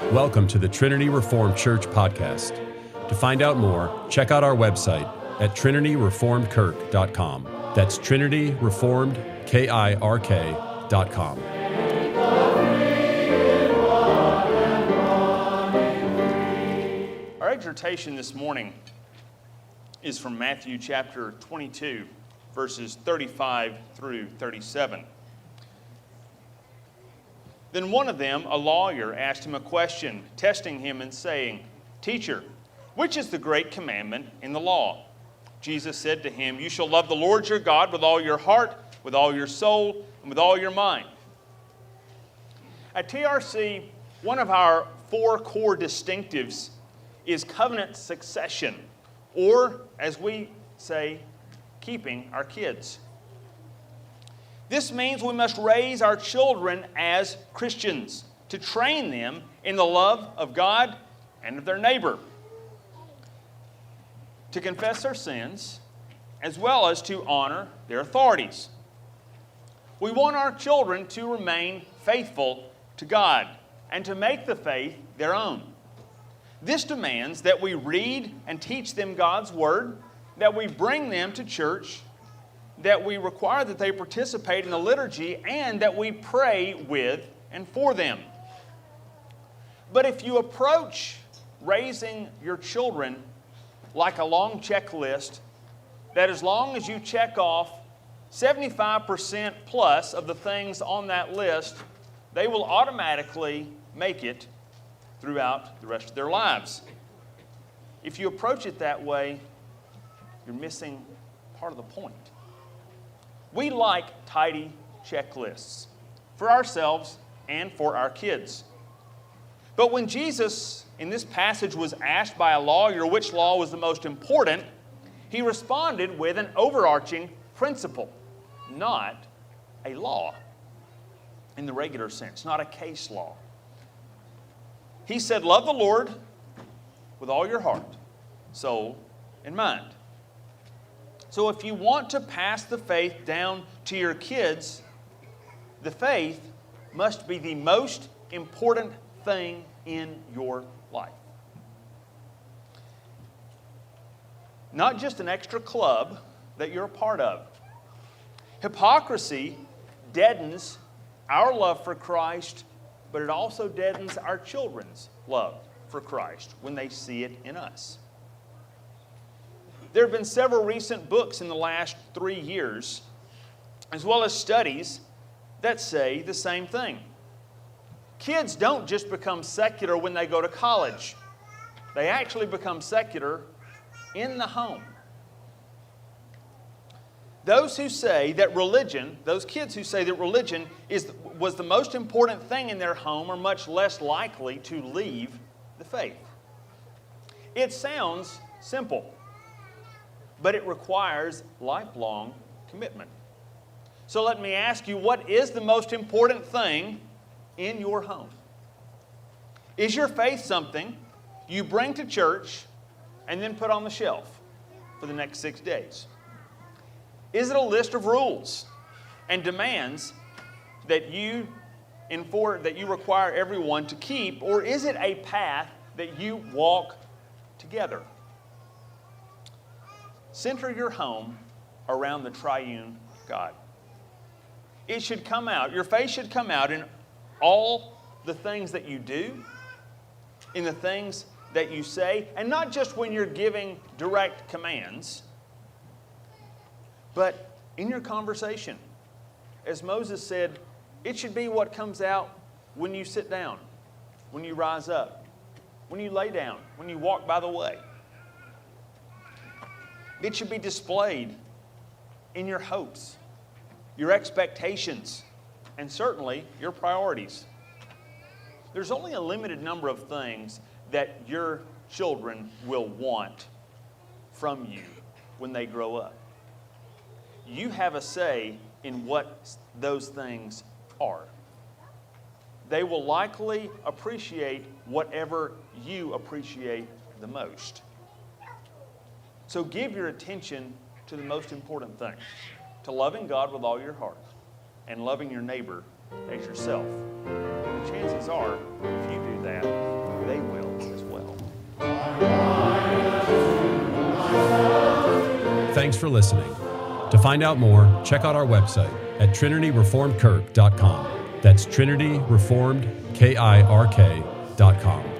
Welcome to the Trinity Reformed Church podcast. To find out more, check out our website at trinityreformedkirk.com. That's trinityreformedkirk.com. Our exhortation this morning is from Matthew chapter 22, verses 35 through 37. Then one of them, a lawyer, asked him a question, testing him and saying, "Teacher, which is the great commandment in the law?" Jesus said to him, "You shall love the Lord your God with all your heart, with all your soul, and with all your mind." At TRC, one of our 4 core distinctives is covenant succession, or, as we say, keeping our kids. This means we must raise our children as Christians, to train them in the love of God and of their neighbor, to confess their sins, as well as to honor their authorities. We want our children to remain faithful to God and to make the faith their own. This demands that we read and teach them God's Word, that we bring them to church, that we require that they participate in the liturgy, and that we pray with and for them. But if you approach raising your children like a long checklist, that as long as you check off 75% plus of the things on that list, they will automatically make it throughout the rest of their lives. If you approach it that way, you're missing part of the point. We like tidy checklists for ourselves and for our kids. But when Jesus, in this passage, was asked by a lawyer which law was the most important, he responded with an overarching principle, not a law in the regular sense, not a case law. He said, "Love the Lord with all your heart, soul, and mind." So if you want to pass the faith down to your kids, the faith must be the most important thing in your life. Not just an extra club that you're a part of. Hypocrisy deadens our love for Christ, but it also deadens our children's love for Christ when they see it in us. There have been several recent books in the last 3 years, as well as studies that say the same thing. Kids don't just become secular when they go to college. They actually become secular in the home. Those kids who say that religion was the most important thing in their home are much less likely to leave the faith. It sounds simple, but it requires lifelong commitment. So let me ask you, what is the most important thing in your home? Is your faith something you bring to church and then put on the shelf for the next 6 days? Is it a list of rules and demands that you require everyone to keep, or is it a path that you walk together? Center your home around the triune God. It should come out, your faith should come out in all the things that you do, in the things that you say, and not just when you're giving direct commands, but in your conversation. As Moses said, it should be what comes out when you sit down, when you rise up, when you lay down, when you walk by the way. It should be displayed in your hopes, your expectations, and certainly your priorities. There's only a limited number of things that your children will want from you when they grow up. You have a say in what those things are. They will likely appreciate whatever you appreciate the most. So give your attention to the most important thing, to loving God with all your heart and loving your neighbor as yourself. And chances are, if you do that, thanks for listening. To find out more, check out our website at trinityreformedkirk.com. That's trinityreformedkirk.com.